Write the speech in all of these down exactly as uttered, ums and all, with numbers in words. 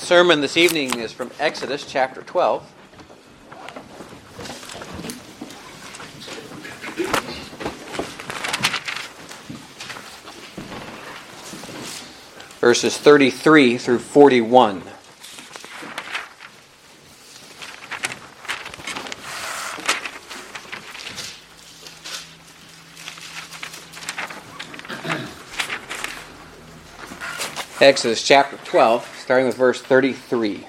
sermon this evening is from Exodus chapter twelve. Verses thirty-three through forty-one. Exodus chapter twelve, starting with verse thirty-three.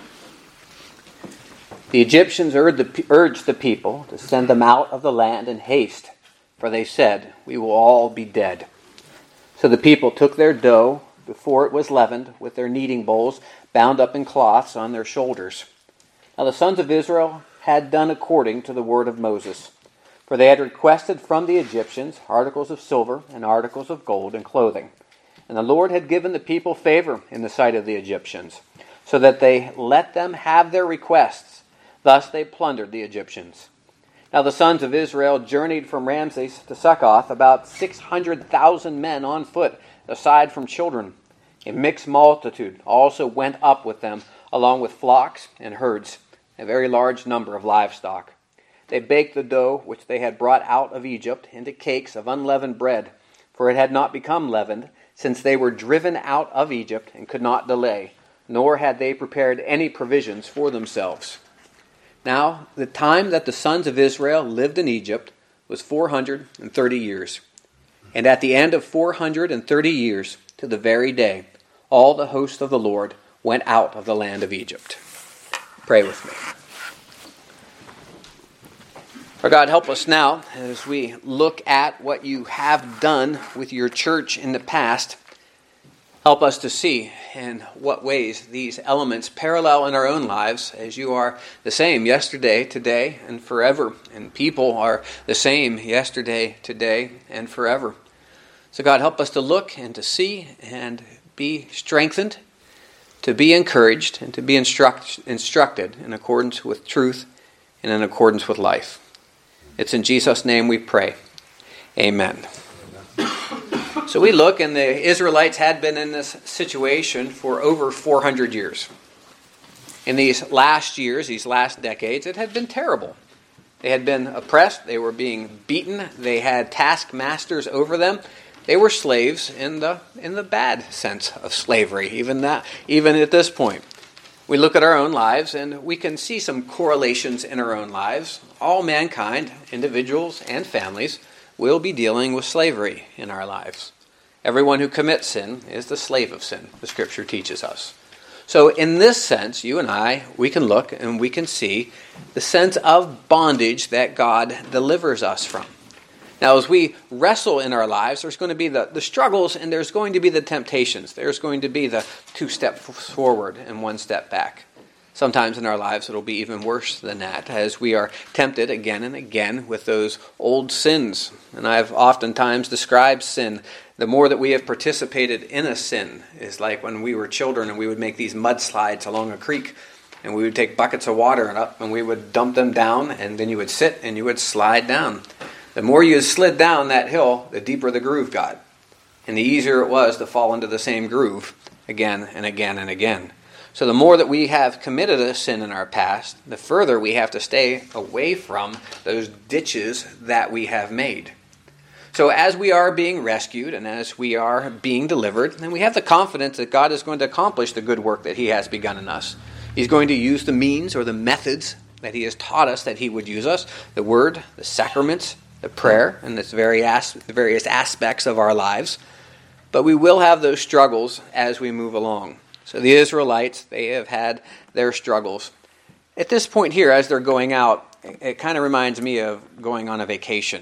The Egyptians urged the people to send them out of the land in haste, for they said, "We will all be dead." So the people took their dough before it was leavened with their kneading bowls bound up in cloths on their shoulders. Now the sons of Israel had done according to the word of Moses, for they had requested from the Egyptians articles of silver and articles of gold and clothing. And the Lord had given the people favor in the sight of the Egyptians, so that they let them have their requests. Thus they plundered the Egyptians. Now the sons of Israel journeyed from Ramses to Succoth, about six hundred thousand men on foot, aside from children. A mixed multitude also went up with them, along with flocks and herds, a very large number of livestock. They baked the dough which they had brought out of Egypt into cakes of unleavened bread, for it had not become leavened, since they were driven out of Egypt and could not delay, nor had they prepared any provisions for themselves. Now, the time that the sons of Israel lived in Egypt was four hundred thirty years. And at the end of four hundred thirty years, to the very day, all the host of the Lord went out of the land of Egypt. Pray with me. For God, help us now as we look at what you have done with your church in the past. Help us to see in what ways these elements parallel in our own lives, as you are the same yesterday, today, and forever. And people are the same yesterday, today, and forever. So God, help us to look and to see and be strengthened, to be encouraged, and to be instruct, instructed in accordance with truth and in accordance with life. It's in Jesus' name we pray. Amen. So we look, and the Israelites had been in this situation for over four hundred years. In these last years, these last decades, it had been terrible. They had been oppressed. They were being beaten. They had taskmasters over them. They were slaves in the in the bad sense of slavery, even that, even at this point. We look at our own lives, and we can see some correlations in our own lives. All mankind, individuals and families, will be dealing with slavery in our lives. Everyone who commits sin is the slave of sin, the Scripture teaches us. So in this sense, you and I, we can look and we can see the sense of bondage that God delivers us from. Now, as we wrestle in our lives, there's going to be the, the struggles and there's going to be the temptations. There's going to be the two steps forward and one step back. Sometimes in our lives it'll be even worse than that, as we are tempted again and again with those old sins. And I've oftentimes described sin. The more that we have participated in a sin is like when we were children and we would make these mudslides along a creek. And we would take buckets of water and up and we would dump them down, and then you would sit and you would slide down. The more you slid down that hill, the deeper the groove got. And the easier it was to fall into the same groove again and again and again. So the more that we have committed a sin in our past, the further we have to stay away from those ditches that we have made. So as we are being rescued and as we are being delivered, then we have the confidence that God is going to accomplish the good work that he has begun in us. He's going to use the means or the methods that he has taught us that he would use us, the word, the sacraments, the prayer, and its various, various aspects of our lives. But we will have those struggles as we move along. So the Israelites, they have had their struggles. At this point here, as they're going out, it kind of reminds me of going on a vacation.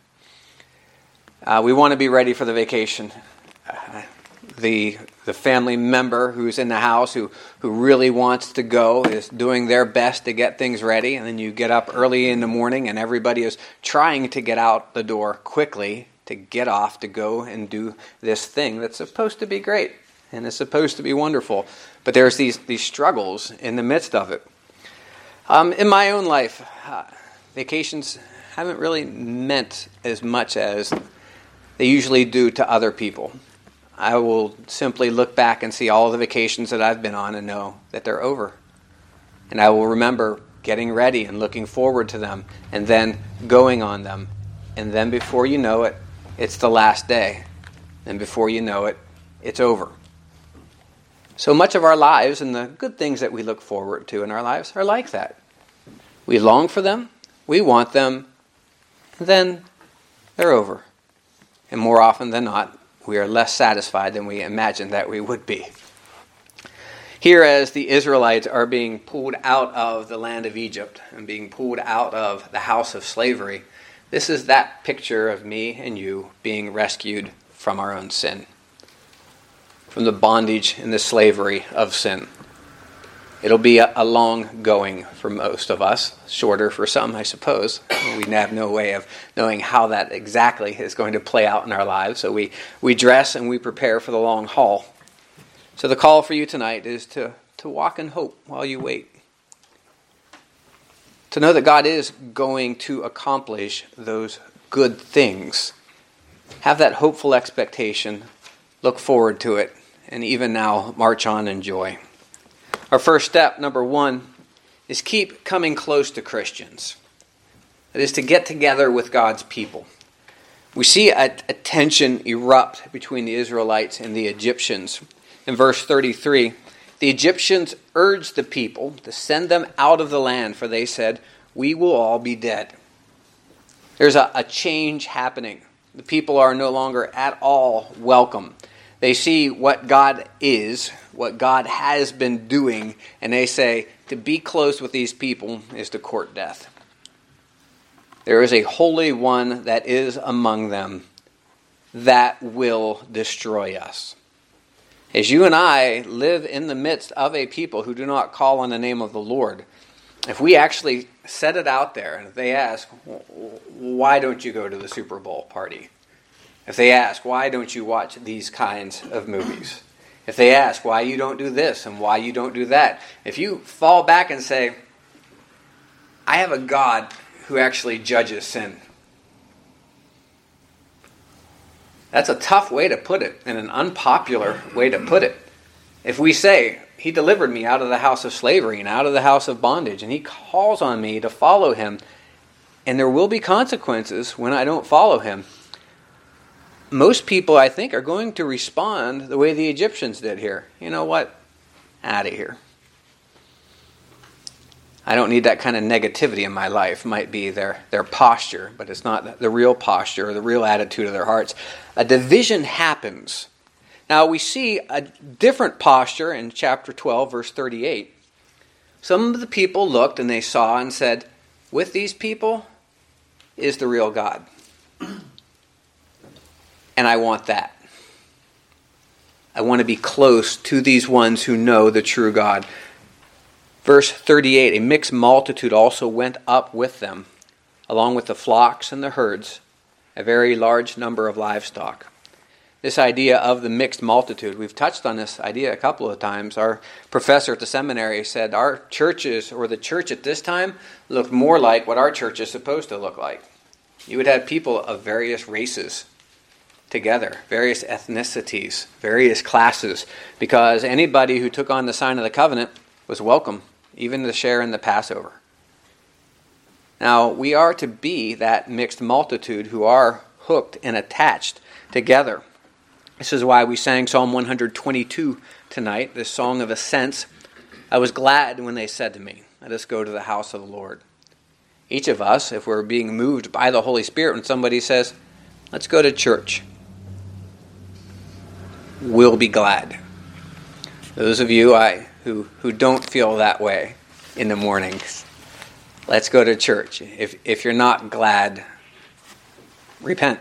Uh, we want to be ready for the vacation. Uh, the the family member who's in the house who, who really wants to go is doing their best to get things ready. And then you get up early in the morning and everybody is trying to get out the door quickly to get off to go and do this thing that's supposed to be great and is supposed to be wonderful. But there's these, these struggles in the midst of it. Um, in my own life, uh, vacations haven't really meant as much as they usually do to other people. I will simply look back and see all the vacations that I've been on and know that they're over. And I will remember getting ready and looking forward to them and then going on them. And then before you know it, it's the last day. And before you know it, it's over. So much of our lives and the good things that we look forward to in our lives are like that. We long for them, we want them, and then they're over. And more often than not, we are less satisfied than we imagined that we would be. Here, as the Israelites are being pulled out of the land of Egypt and being pulled out of the house of slavery, this is that picture of me and you being rescued from our own sin, from the bondage and the slavery of sin. It'll be a, a long going for most of us, shorter for some, I suppose. We have no way of knowing how that exactly is going to play out in our lives, so we, we dress and we prepare for the long haul. So the call for you tonight is to, to walk in hope while you wait. To know that God is going to accomplish those good things. Have that hopeful expectation, look forward to it, and even now march on in joy. Our first step, number one, is keep coming close to Christians. That is to get together with God's people. We see a, a tension erupt between the Israelites and the Egyptians. In verse thirty-three, the Egyptians urged the people to send them out of the land, for they said, "We will all be dead." There's a, a change happening. The people are no longer at all welcome. They see what God is, what God has been doing, and they say, to be close with these people is to court death. There is a Holy One that is among them that will destroy us. As you and I live in the midst of a people who do not call on the name of the Lord, if we actually set it out there, and if they ask, why don't you go to the Super Bowl party? If they ask, why don't you watch these kinds of movies? If they ask, why you don't do this and why you don't do that? If you fall back and say, I have a God who actually judges sin. That's a tough way to put it, and an unpopular way to put it. If we say, He delivered me out of the house of slavery and out of the house of bondage, and He calls on me to follow Him, and there will be consequences when I don't follow Him, most people, I think, are going to respond the way the Egyptians did here. You know what? Out of here. I don't need that kind of negativity in my life. Might be their, their posture, but it's not the real posture or the real attitude of their hearts. A division happens. Now we see a different posture in chapter twelve, verse thirty-eight. Some of the people looked and they saw and said, with these people is the real God. And I want that. I want to be close to these ones who know the true God. Verse thirty-eight, a mixed multitude also went up with them, along with the flocks and the herds, a very large number of livestock. This idea of the mixed multitude, we've touched on this idea a couple of times. Our professor at the seminary said our churches, or the church at this time, looked more like what our church is supposed to look like. You would have people of various races together, various ethnicities, various classes, because anybody who took on the sign of the covenant was welcome, even to share in the Passover. Now, we are to be that mixed multitude who are hooked and attached together. This is why we sang Psalm one twenty-two tonight, this song of ascents. I was glad when they said to me, let us go to the house of the Lord. Each of us, if we're being moved by the Holy Spirit, when somebody says, let's go to church, we'll be glad. Those of you I who, who don't feel that way in the mornings, let's go to church. If if you're not glad, repent.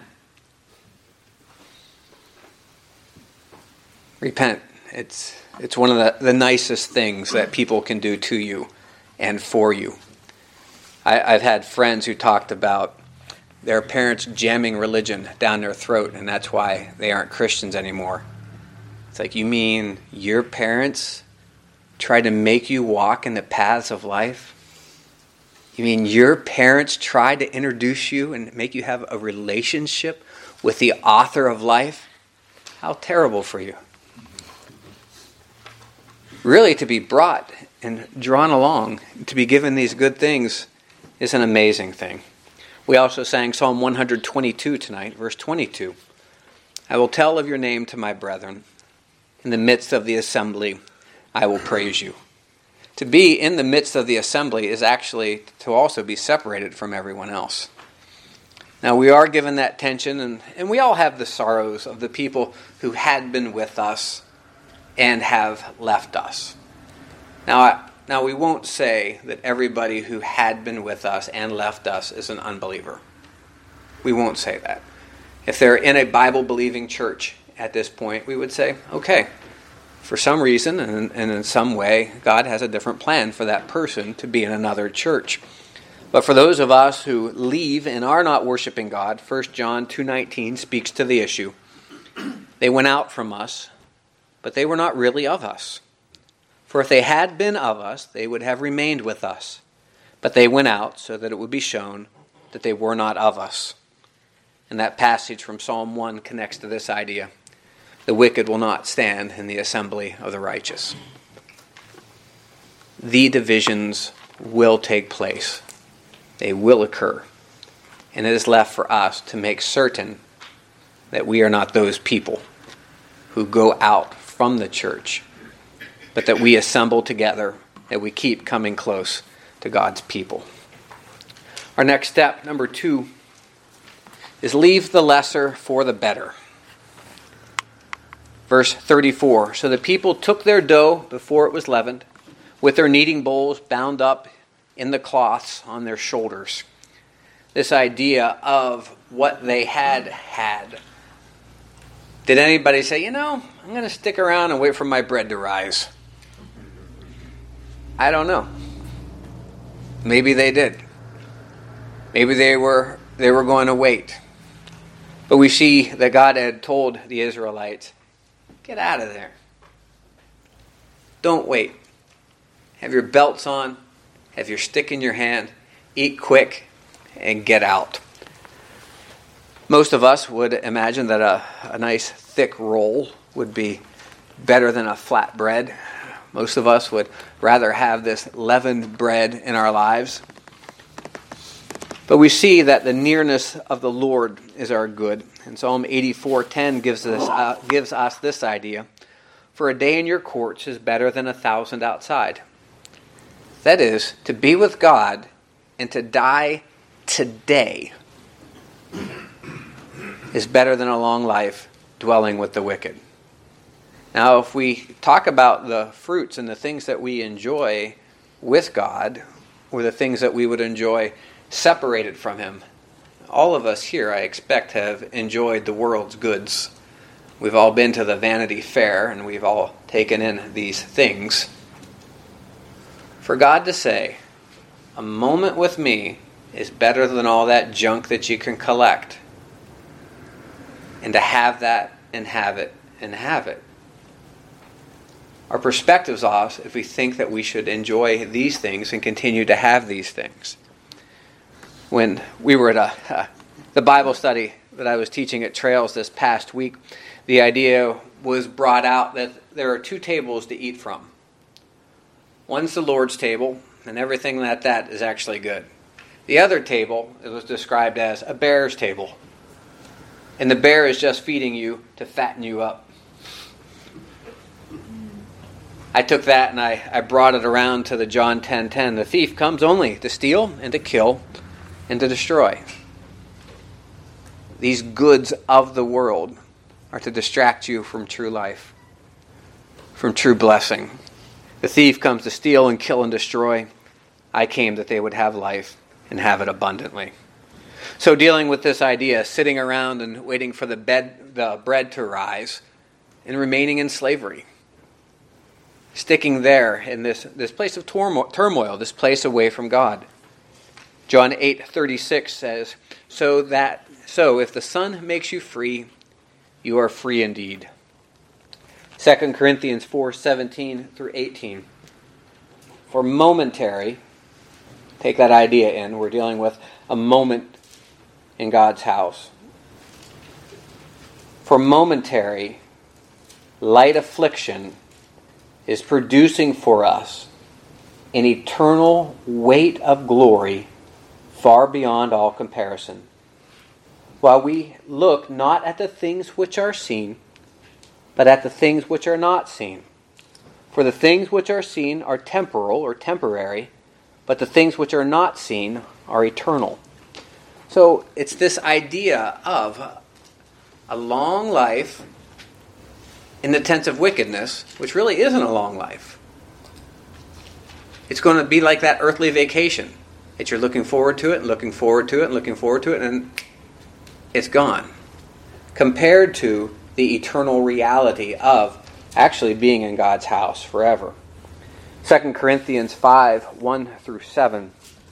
Repent. It's it's one of the, the nicest things that people can do to you and for you. I, I've had friends who talked about their parents jamming religion down their throat, and that's why they aren't Christians anymore. It's like, you mean your parents tried to make you walk in the paths of life? You mean your parents tried to introduce you and make you have a relationship with the author of life? How terrible for you. Really, to be brought and drawn along, to be given these good things, is an amazing thing. We also sang Psalm one twenty-two tonight, verse twenty-two. I will tell of your name to my brethren. In the midst of the assembly, I will praise you. To be in the midst of the assembly is actually to also be separated from everyone else. Now, we are given that tension, and, and we all have the sorrows of the people who had been with us and have left us. Now, I, now we won't say that everybody who had been with us and left us is an unbeliever. We won't say that. If they're in a Bible-believing church at this point, we would say, okay, for some reason and, and in some way, God has a different plan for that person to be in another church. But for those of us who leave and are not worshiping God, First John two nineteen speaks to the issue. They went out from us, but they were not really of us. For if they had been of us, they would have remained with us. But they went out so that it would be shown that they were not of us. And that passage from Psalm one connects to this idea. The wicked will not stand in the assembly of the righteous. The divisions will take place. They will occur. And it is left for us to make certain that we are not those people who go out from the church, but that we assemble together, that we keep coming close to God's people. Our next step, number two, is leave the lesser for the better. Verse thirty-four, so the people took their dough before it was leavened, with their kneading bowls bound up in the cloths on their shoulders. This idea of what they had had. Did anybody say, you know, I'm going to stick around and wait for my bread to rise? I don't know. Maybe they did. Maybe they were they were going to wait. But we see that God had told the Israelites, get out of there. Don't wait. Have your belts on. Have your stick in your hand. Eat quick and get out. Most of us would imagine that a, a nice thick roll would be better than a flat bread. Most of us would rather have this leavened bread in our lives. But we see that the nearness of the Lord is our good. And Psalm eighty-four ten gives us, uh, gives us this idea. For a day in your courts is better than a thousand outside. That is, to be with God and to die today is better than a long life dwelling with the wicked. Now, if we talk about the fruits and the things that we enjoy with God, or the things that we would enjoy separated from Him, all of us here, I expect, have enjoyed the world's goods. We've all been to the Vanity Fair, and we've all taken in these things. For God to say, a moment with me is better than all that junk that you can collect, and to have that and have it and have it. Our perspective's off if we think that we should enjoy these things and continue to have these things. When we were at a, uh, the Bible study that I was teaching at Trails this past week, the idea was brought out that there are two tables to eat from. One's the Lord's table, and everything that that is actually good. The other table, it was described as a bear's table. And the bear is just feeding you to fatten you up. I took that and I, I brought it around to the John ten ten. The thief comes only to steal and to kill and to destroy. These goods of the world are to distract you from true life, from true blessing. The thief comes to steal and kill and destroy. I came that they would have life and have it abundantly. So dealing with this idea, sitting around and waiting for the, bed, the bread to rise and remaining in slavery. Sticking there in this, this place of turmoil, this place away from God. John eight thirty-six says, So that so if the Son makes you free, you are free indeed. Second Corinthians four seventeen through eighteen. For momentary, take that idea in, we're dealing with a moment in God's house. For momentary light affliction is producing for us an eternal weight of glory far beyond all comparison. While we look not at the things which are seen, but at the things which are not seen. For the things which are seen are temporal or temporary, but the things which are not seen are eternal. So it's this idea of a long life in the tense of wickedness, which really isn't a long life. It's going to be like that earthly vacation. That you're looking forward to it, and looking forward to it, and looking forward to it, and it's gone. Compared to the eternal reality of actually being in God's house forever. Second Corinthians five, one through seven.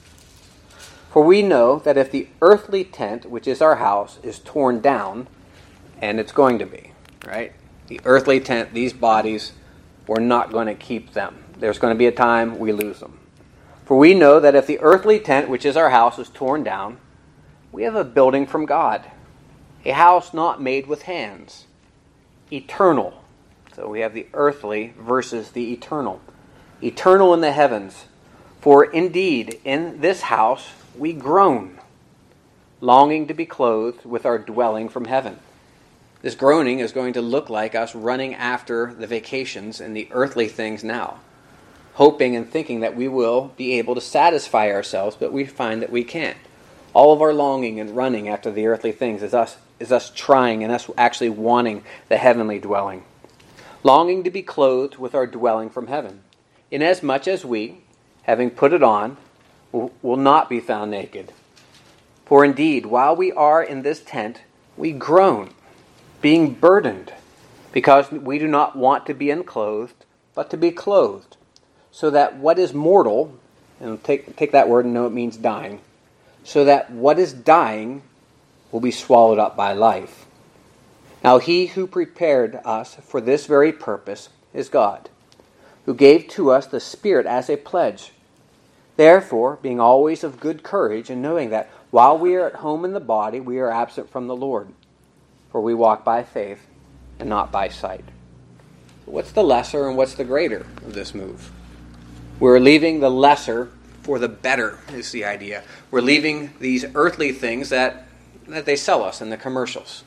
For we know that if the earthly tent, which is our house, is torn down, and it's going to be, right? The earthly tent, these bodies, we're not going to keep them. There's going to be a time we lose them. For we know that if the earthly tent, which is our house, is torn down, we have a building from God, a house not made with hands, eternal. So we have the earthly versus the eternal. Eternal in the heavens. For indeed, in this house we groan, longing to be clothed with our dwelling from heaven. This groaning is going to look like us running after the vacations and the earthly things now, hoping and thinking that we will be able to satisfy ourselves, but we find that we can't. All of our longing and running after the earthly things is us is us trying and us actually wanting the heavenly dwelling. Longing to be clothed with our dwelling from heaven, inasmuch as we, having put it on, will, will not be found naked. For indeed, while we are in this tent, we groan, being burdened, because we do not want to be unclothed, but to be clothed, so that what is mortal, and take, take that word and know it means dying, so that what is dying will be swallowed up by life. Now he who prepared us for this very purpose is God, who gave to us the Spirit as a pledge. Therefore, being always of good courage, and knowing that while we are at home in the body, we are absent from the Lord, for we walk by faith and not by sight. What's the lesser and what's the greater of this move? We're leaving the lesser for the better, is the idea. We're leaving these earthly things that, that they sell us in the commercials.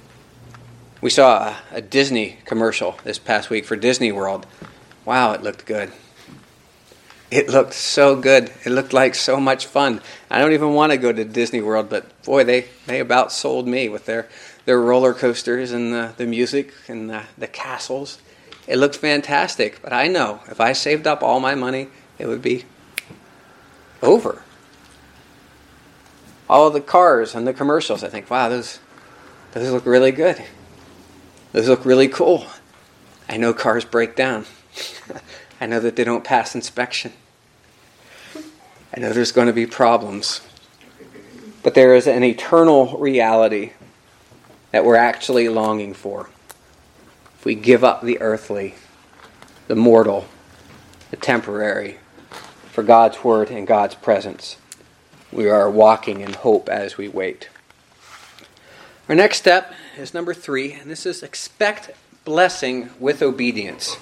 We saw a, a Disney commercial this past week for Disney World. Wow, it looked good. It looked so good. It looked like so much fun. I don't even want to go to Disney World, but boy, they, they about sold me with their, their roller coasters and the, the music and the, the castles. It looked fantastic, but I know if I saved up all my money, it would be over. All of the cars and the commercials, I think, wow, those those look really good. Those look really cool. I know cars break down. I know that they don't pass inspection. I know there's going to be problems. But there is an eternal reality that we're actually longing for. If we give up the earthly, the mortal, the temporary, for God's word and God's presence, we are walking in hope as we wait. Our next step is number three, and this is expect blessing with obedience.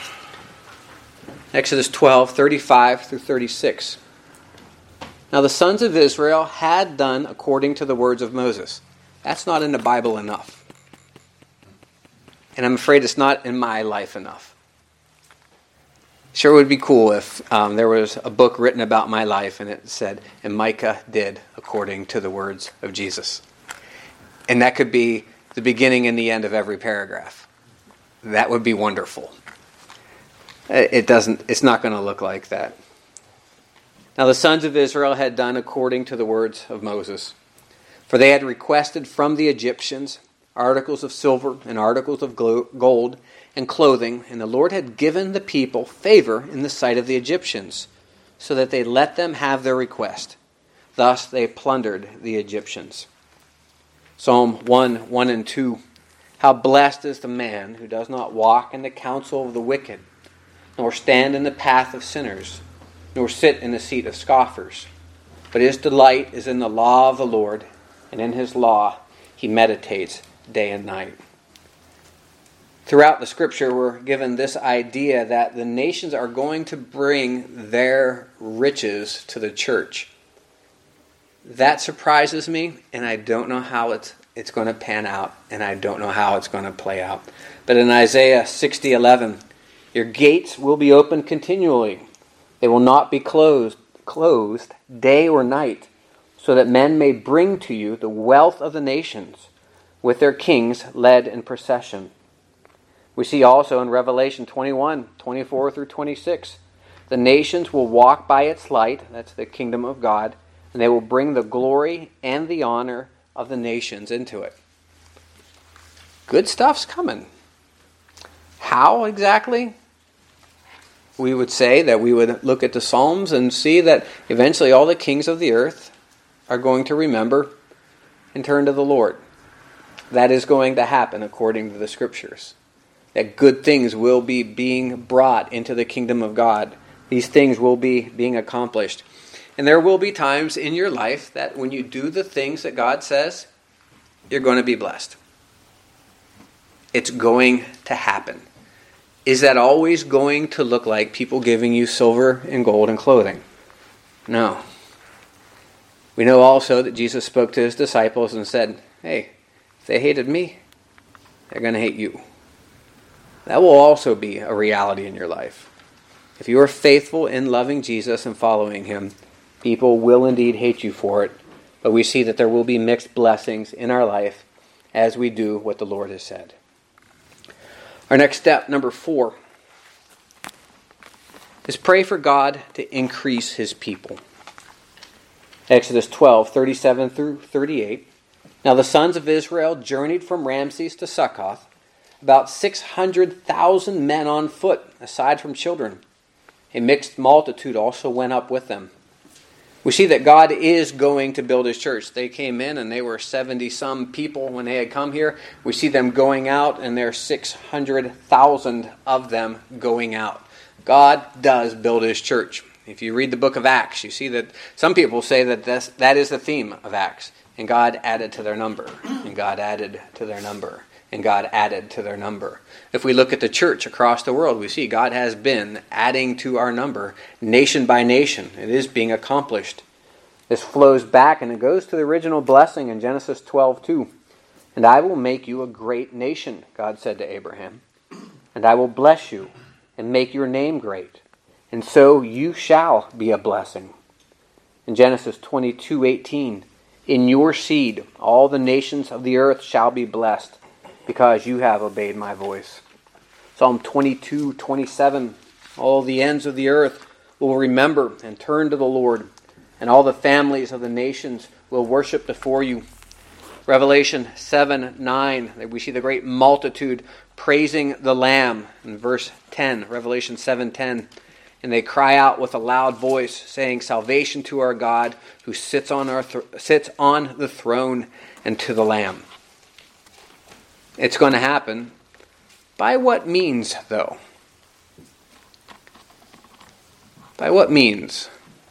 Exodus twelve, thirty-five through thirty-six. Now the sons of Israel had done according to the words of Moses. That's not in the Bible enough. And I'm afraid it's not in my life enough. Sure would be cool if um, there was a book written about my life and it said, and Micah did according to the words of Jesus. And that could be the beginning and the end of every paragraph. That would be wonderful. It doesn't, it's not going to look like that. Now the sons of Israel had done according to the words of Moses. For they had requested from the Egyptians articles of silver and articles of gold and clothing, and the Lord had given the people favor in the sight of the Egyptians, so that they let them have their request. Thus they plundered the Egyptians. Psalm one, one and two. How blessed is the man who does not walk in the counsel of the wicked, nor stand in the path of sinners, nor sit in the seat of scoffers. But his delight is in the law of the Lord, and in his law he meditates day and night. Throughout the scripture, we're given this idea that the nations are going to bring their riches to the church. That surprises me, and I don't know how it's it's going to pan out, and I don't know how it's going to play out. But in Isaiah sixty eleven, your gates will be open continually. They will not be closed, closed day or night, so that men may bring to you the wealth of the nations, with their kings led in procession. We see also in Revelation twenty-one, twenty-four through twenty-six, the nations will walk by its light, that's the kingdom of God, and they will bring the glory and the honor of the nations into it. Good stuff's coming. How exactly? We would say that we would look at the Psalms and see that eventually all the kings of the earth are going to remember and turn to the Lord. That is going to happen according to the Scriptures. That good things will be being brought into the kingdom of God. These things will be being accomplished. And there will be times in your life that when you do the things that God says, you're going to be blessed. It's going to happen. Is that always going to look like people giving you silver and gold and clothing? No. We know also that Jesus spoke to his disciples and said, hey, if they hated me, they're going to hate you. That will also be a reality in your life. If you are faithful in loving Jesus and following him, people will indeed hate you for it, but we see that there will be mixed blessings in our life as we do what the Lord has said. Our next step, number four, is pray for God to increase his people. Exodus twelve, thirty-seven through thirty-eight. Now the sons of Israel journeyed from Ramses to Succoth, about six hundred thousand men on foot, aside from children. A mixed multitude also went up with them. We see that God is going to build his church. They came in and they were seventy-some people when they had come here. We see them going out and there are six hundred thousand of them going out. God does build his church. If you read the book of Acts, you see that some people say that this, that is the theme of Acts. And God added to their number. And God added to their number. And God added to their number. If we look at the church across the world, we see God has been adding to our number nation by nation. It is being accomplished. This flows back and it goes to the original blessing in Genesis twelve two. And I will make you a great nation, God said to Abraham. And I will bless you and make your name great. And so you shall be a blessing. In Genesis twenty-two eighteen, in your seed all the nations of the earth shall be blessed, because you have obeyed my voice. Psalm twenty-two twenty-seven, all the ends of the earth will remember and turn to the Lord, and all the families of the nations will worship before you. Revelation seven nine, we see the great multitude praising the Lamb. In verse ten, Revelation seven ten, and they cry out with a loud voice, saying, salvation to our God, who sits on our th- sits on the throne, and to the Lamb. It's going to happen. By what means, though? By what means?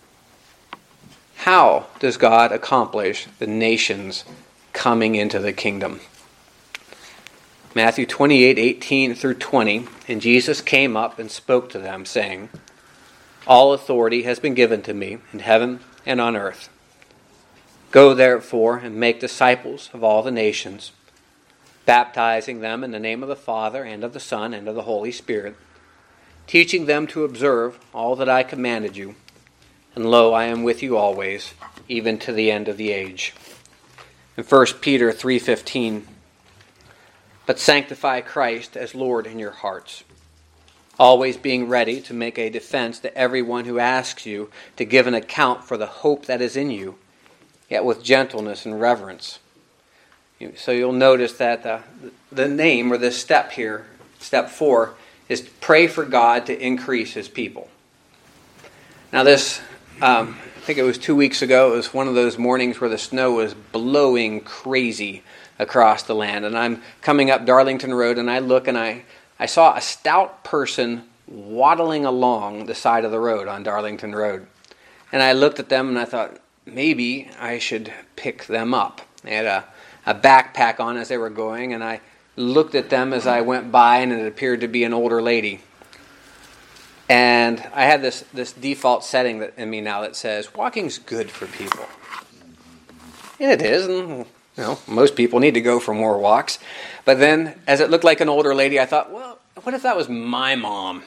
How does God accomplish the nations coming into the kingdom? Matthew twenty-eight eighteen through twenty, and Jesus came up and spoke to them, saying, all authority has been given to me in heaven and on earth. Go therefore and make disciples of all the nations, baptizing them in the name of the Father and of the Son and of the Holy Spirit, teaching them to observe all that I commanded you. And lo, I am with you always, even to the end of the age. In First Peter three fifteen, but sanctify Christ as Lord in your hearts, always being ready to make a defense to everyone who asks you to give an account for the hope that is in you, yet with gentleness and reverence. So you'll notice that the, the name, or this step here, step four, is pray for God to increase his people. Now this, um, I think it was two weeks ago, it was one of those mornings where the snow was blowing crazy across the land. And I'm coming up Darlington Road and I look and I, I saw a stout person waddling along the side of the road on Darlington Road. And I looked at them and I thought, maybe I should pick them up. They had a, a backpack on as they were going, and I looked at them as I went by, and it appeared to be an older lady. And I had this, this default setting that in me now that says, walking's good for people. And it is, and you know, most people need to go for more walks. But then, as it looked like an older lady, I thought, well, what if that was my mom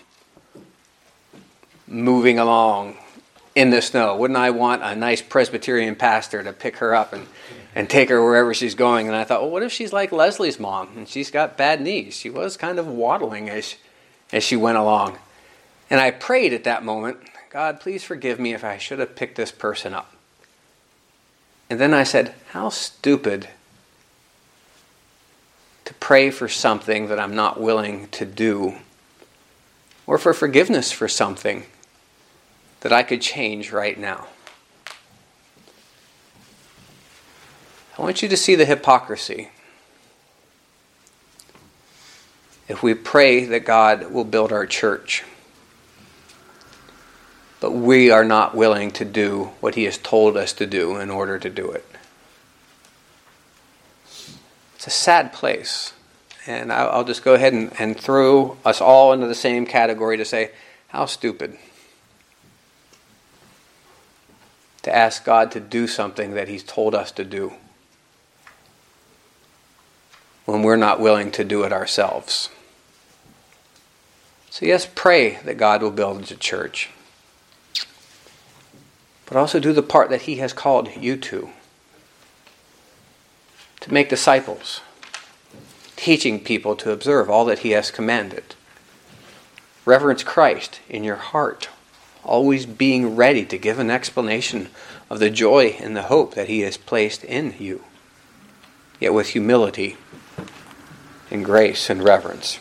moving along in the snow? Wouldn't I want a nice Presbyterian pastor to pick her up and, and take her wherever she's going? And I thought, well, what if she's like Leslie's mom, and she's got bad knees? She was kind of waddling as, as she went along. And I prayed at that moment, God, please forgive me if I should have picked this person up. And then I said, how stupid to pray for something that I'm not willing to do, or for forgiveness for something that I could change right now. I want you to see the hypocrisy. If we pray that God will build our church, but we are not willing to do what He has told us to do in order to do it. It's a sad place. And I'll just go ahead and, and throw us all into the same category to say, how stupid to ask God to do something that He's told us to do when we're not willing to do it ourselves. So yes, pray that God will build a church. But also do the part that He has called you to. To make disciples. Teaching people to observe all that He has commanded. Reverence Christ in your heart. Always being ready to give an explanation of the joy and the hope that He has placed in you. Yet with humility and grace and reverence.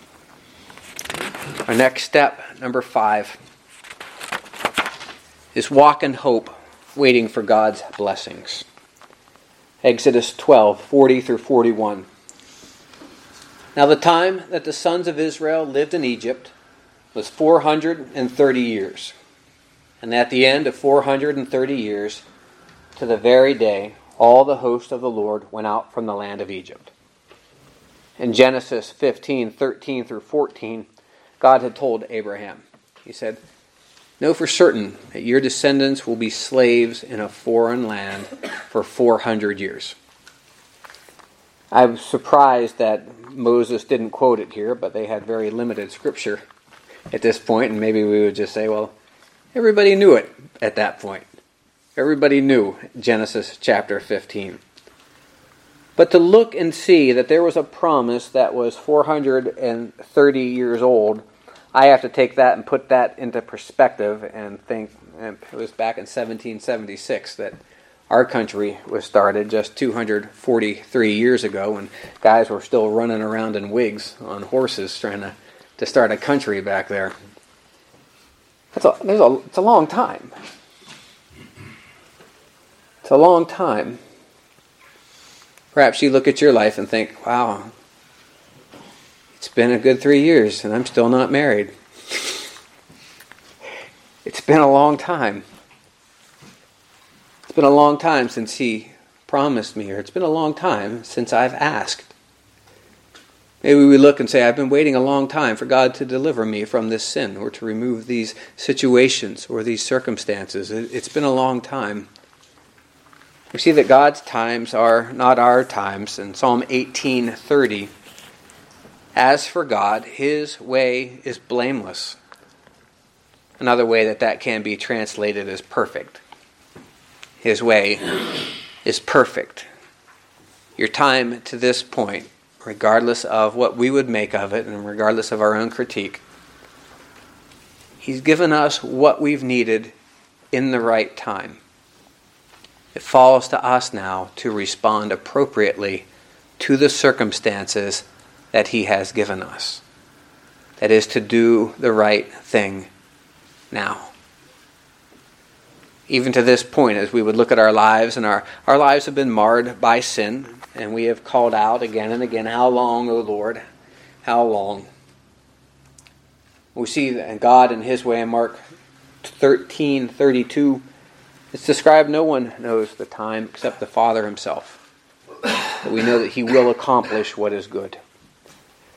Our next step, number five, is walk in hope, waiting for God's blessings. Exodus twelve, forty through forty-one. Now the time that the sons of Israel lived in Egypt was four hundred thirty years. And at the end of four hundred thirty years, to the very day, all the host of the Lord went out from the land of Egypt. In Genesis fifteen, thirteen through fourteen, God had told Abraham, He said, know for certain that your descendants will be slaves in a foreign land for four hundred years. I'm surprised that Moses didn't quote it here, but they had very limited scripture at this point, and maybe we would just say, well, everybody knew it at that point. Everybody knew Genesis chapter fifteen. But to look and see that there was a promise that was four hundred thirty years old, I have to take that and put that into perspective and think, and it was back in seventeen seventy-six that our country was started, just two hundred forty-three years ago, when guys were still running around in wigs on horses trying to, to start a country back there. That's a, there's a, it's a long time. It's a long time. Perhaps you look at your life and think, wow, it's been a good three years and I'm still not married. It's been a long time. It's been a long time since He promised me, or it's been a long time since I've asked. Maybe we look and say, I've been waiting a long time for God to deliver me from this sin, or to remove these situations or these circumstances. It's been a long time. We see that God's times are not our times. In Psalm eighteen thirty, as for God, His way is blameless. Another way that that can be translated is perfect. His way is perfect. Your time to this point, regardless of what we would make of it and regardless of our own critique, He's given us what we've needed in the right time. It falls to us now to respond appropriately to the circumstances that He has given us. That is, to do the right thing now. Even to this point, as we would look at our lives, and our, our lives have been marred by sin, and we have called out again and again, how long, O Lord, how long? We see that God in His way in Mark thirteen thirty-two, it's described no one knows the time except the Father Himself. But we know that He will accomplish what is good.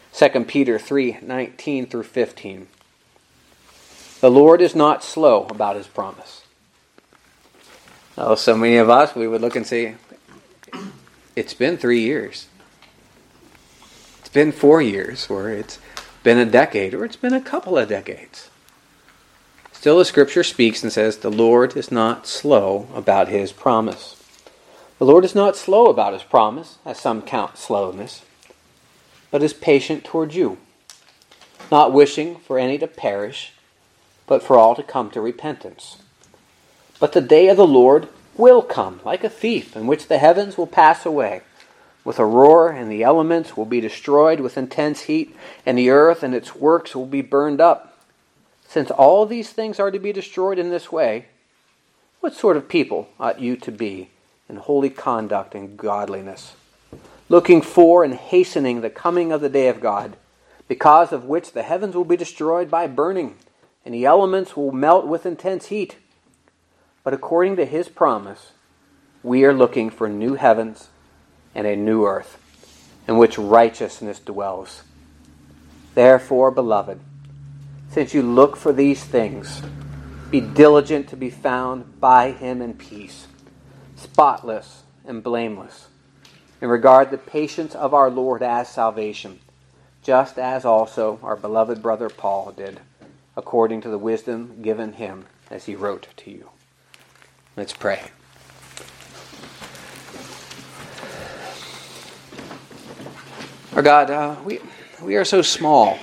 Second Peter three nineteen through fifteen. The Lord is not slow about his promise. Oh, so many of us, we would look and say, it's been three years. It's been four years, or it's been a decade, or it's been a couple of decades. Still, the Scripture speaks and says, the Lord is not slow about his promise. The Lord is not slow about his promise, as some count slowness, but is patient towards you, not wishing for any to perish, but for all to come to repentance. But the day of the Lord will come like a thief, in which the heavens will pass away with a roar, and the elements will be destroyed with intense heat, and the earth and its works will be burned up. Since all these things are to be destroyed in this way, what sort of people ought you to be in holy conduct and godliness, looking for and hastening the coming of the day of God, because of which the heavens will be destroyed by burning, and the elements will melt with intense heat? But according to his promise, we are looking for new heavens and a new earth, in which righteousness dwells. Therefore, beloved, since you look for these things, be diligent to be found by him in peace, spotless and blameless, and regard the patience of our Lord as salvation, just as also our beloved brother Paul did, according to the wisdom given him as he wrote to you. Let's pray. Our God, uh, we we are so small.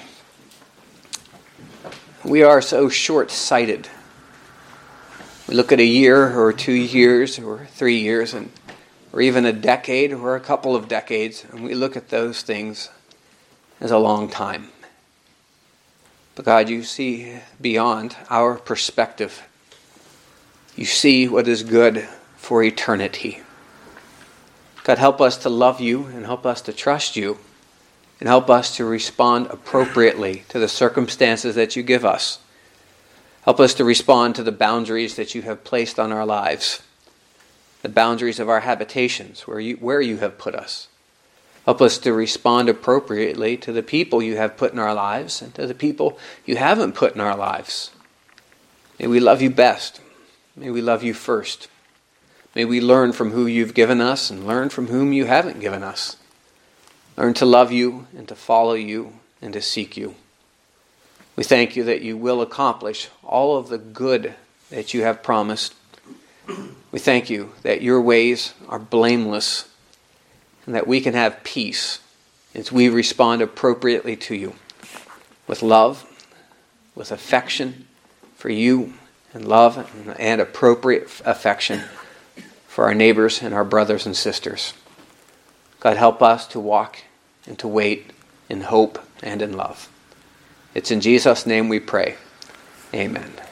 We are so short-sighted. We look at a year or two years or three years and or even a decade or a couple of decades, and we look at those things as a long time. But God, you see beyond our perspective. You see what is good for eternity. God, help us to love you and help us to trust you and help us to respond appropriately to the circumstances that you give us. Help us to respond to the boundaries that you have placed on our lives, the boundaries of our habitations, where you, where you have put us. Help us to respond appropriately to the people you have put in our lives and to the people you haven't put in our lives. May we love you best. May we love you first. May we learn from who you've given us and learn from whom you haven't given us. Learn to love you and to follow you and to seek you. We thank you that you will accomplish all of the good that you have promised. We thank you that your ways are blameless and that we can have peace as we respond appropriately to you with love, with affection for you, and love and appropriate affection for our neighbors and our brothers and sisters. God, help us to walk and to wait in hope and in love. It's in Jesus' name we pray. Amen.